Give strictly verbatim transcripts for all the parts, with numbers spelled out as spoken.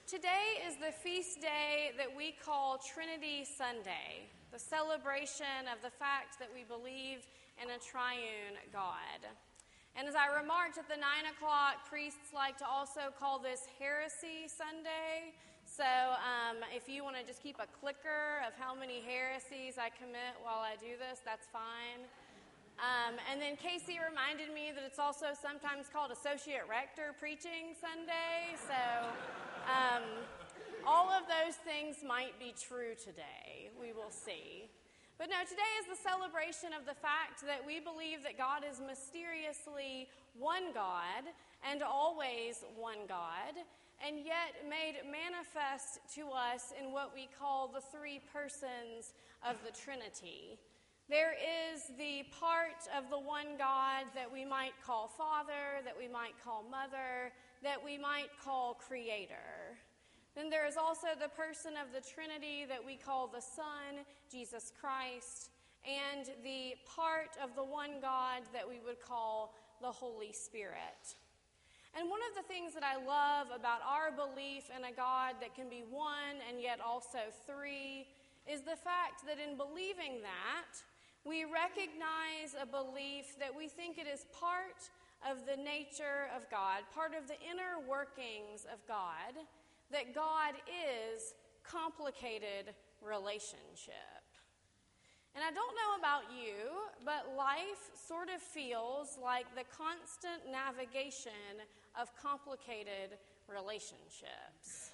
Today is the feast day that we call Trinity Sunday, the celebration of the fact that we believe in a triune God. And as I remarked at the nine o'clock, priests like to also call this Heresy Sunday. So um, if you want to just keep a clicker of how many heresies I commit while I do this, that's fine. Um, and then Casey reminded me that it's also sometimes called Associate Rector Preaching Sunday. So um, all of those things might be true today. We will see. But no, today is the celebration of the fact that we believe that God is mysteriously one God and always one God, and yet made manifest to us in what we call the three persons of the Trinity. There is the part of the one God that we might call Father, that we might call Mother, that we might call Creator. Then there is also the person of the Trinity that we call the Son, Jesus Christ, and the part of the one God that we would call the Holy Spirit. And one of the things that I love about our belief in a God that can be one and yet also three is the fact that in believing that, we recognize a belief that we think it is part of the nature of God, part of the inner workings of God, that God is complicated relationship. And I don't know about you, but life sort of feels like the constant navigation of complicated relationships.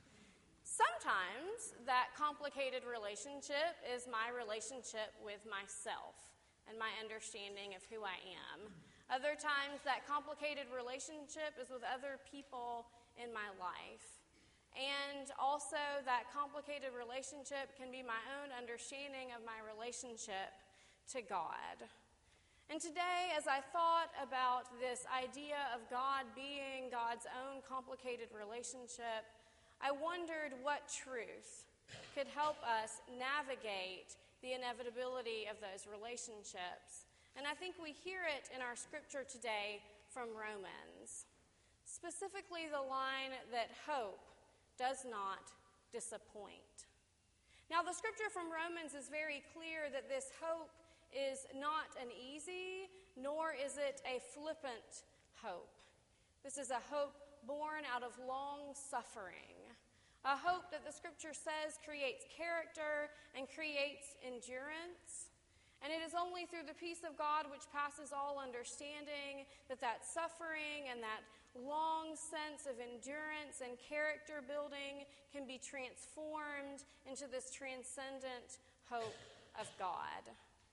Sometimes that complicated relationship is my relationship with myself and my understanding of who I am. Other times that complicated relationship is with other people in my life. And also that complicated relationship can be my own understanding of my relationship to God. And today, as I thought about this idea of God being God's own complicated relationship, I wondered what truth could help us navigate the inevitability of those relationships. And I think we hear it in our scripture today from Romans, specifically the line that hope does not disappoint. Now, the scripture from Romans is very clear that this hope is not an easy, nor is it a flippant hope. This is a hope born out of long suffering, a hope that the scripture says creates character and creates endurance. And it is only through the peace of God, which passes all understanding, that that suffering and that long sense of endurance and character building can be transformed into this transcendent hope of God.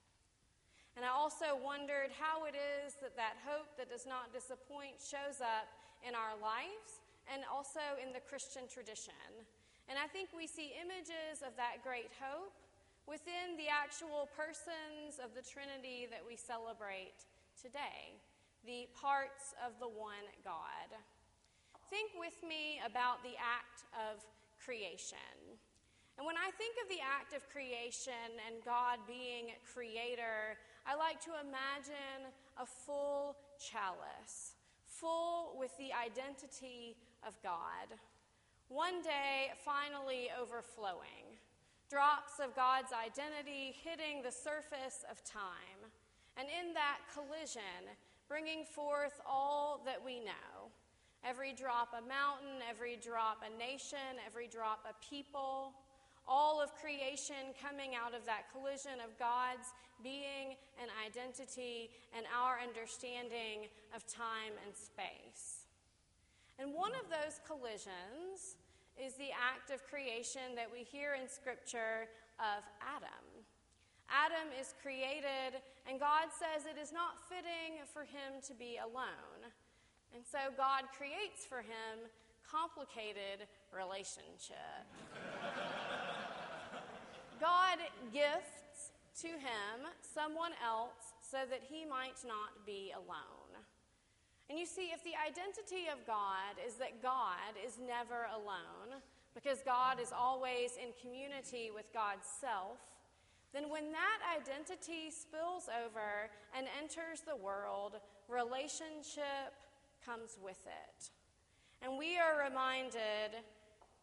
And I also wondered how it is that that hope that does not disappoint shows up in our lives and also in the Christian tradition. And I think we see images of that great hope within the actual persons of the Trinity that we celebrate today, the parts of the one God. Think with me about the act of creation. And when I think of the act of creation and God being creator, I like to imagine a full chalice, full with the identity of God. One day, finally overflowing. Drops of God's identity hitting the surface of time. And in that collision, bringing forth all that we know. Every drop a mountain, every drop a nation, every drop a people. All of creation coming out of that collision of God's being and identity and our understanding of time and space. And one of those collisions is the act of creation that we hear in Scripture of Adam. Adam is created, and God says it is not fitting for him to be alone. And so God creates for him complicated relationship. God gifts to him someone else so that he might not be alone. And you see, if the identity of God is that God is never alone, because God is always in community with God's self, then when that identity spills over and enters the world, relationship comes with it. And we are reminded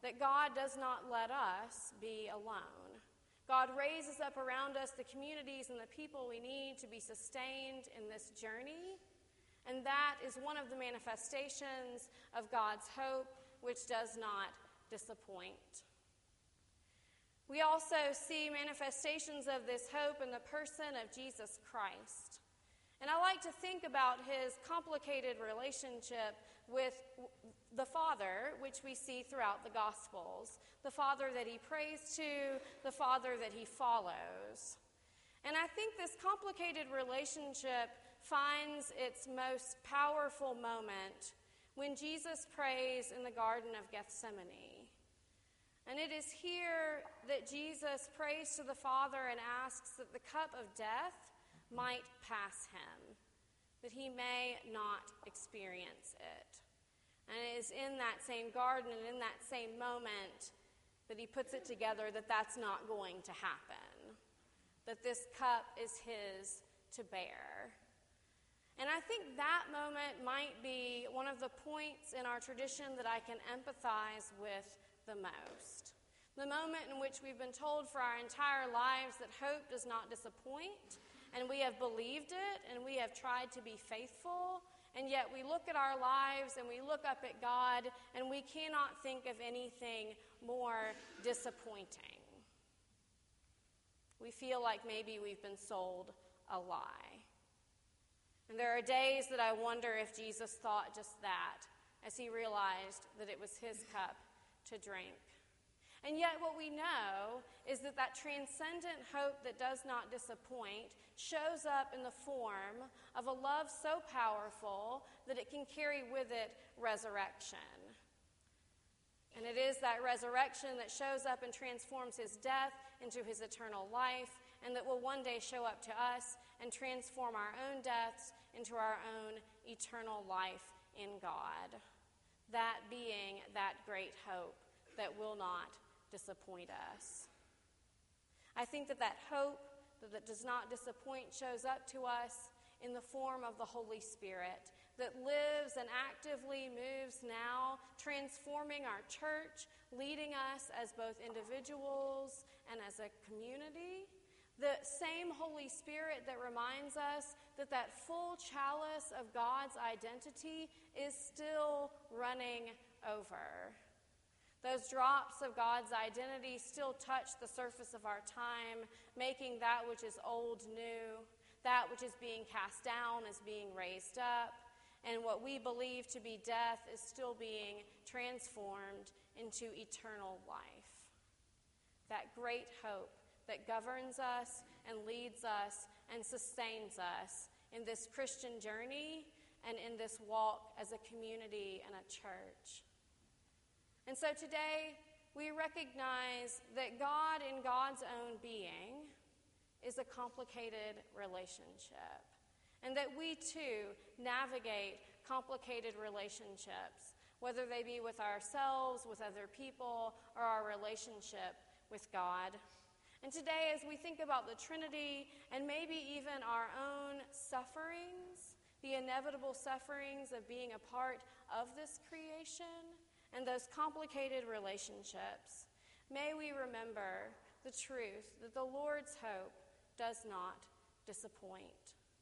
that God does not let us be alone. God raises up around us the communities and the people we need to be sustained in this journey, and that is one of the manifestations of God's hope, which does not disappoint. We also see manifestations of this hope in the person of Jesus Christ. And I like to think about his complicated relationship with the Father, which we see throughout the Gospels. The Father that he prays to, the Father that he follows. And I think this complicated relationship finds its most powerful moment when Jesus prays in the Garden of Gethsemane. And it is here that Jesus prays to the Father and asks that the cup of death might pass him, that he may not experience it. And it is in that same garden and in that same moment that he puts it together that that's not going to happen, that this cup is his to bear. And I think that moment might be one of the points in our tradition that I can empathize with the most. The moment in which we've been told for our entire lives that hope does not disappoint, and we have believed it, and we have tried to be faithful, and yet we look at our lives and we look up at God, and we cannot think of anything more disappointing. We feel like maybe we've been sold a lie. And there are days that I wonder if Jesus thought just that as he realized that it was his cup to drink. And yet what we know is that that transcendent hope that does not disappoint shows up in the form of a love so powerful that it can carry with it resurrection. And it is that resurrection that shows up and transforms his death into his eternal life, and that will one day show up to us and transform our own deaths into our own eternal life in God. That being that great hope that will not disappoint us. I think that that hope that does not disappoint shows up to us in the form of the Holy Spirit that lives and actively moves now, transforming our church, leading us as both individuals and as a community. The same Holy Spirit that reminds us that that full chalice of God's identity is still running over. Those drops of God's identity still touch the surface of our time, making that which is old new, that which is being cast down is being raised up, and what we believe to be death is still being transformed into eternal life. That great hope that governs us and leads us and sustains us in this Christian journey and in this walk as a community and a church. And so today, we recognize that God in God's own being is a complicated relationship, and that we too navigate complicated relationships, whether they be with ourselves, with other people, or our relationship with God. And today, as we think about the Trinity and maybe even our own sufferings, the inevitable sufferings of being a part of this creation, and those complicated relationships, may we remember the truth that the Lord's hope does not disappoint.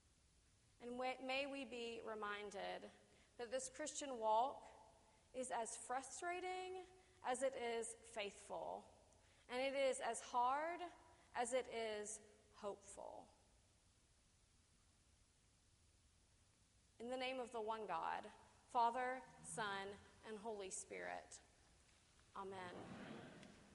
And may we be reminded that this Christian walk is as frustrating as it is faithful, and it is as hard as it is hopeful. In the name of the one God, Father, Son, and Holy Spirit. Amen.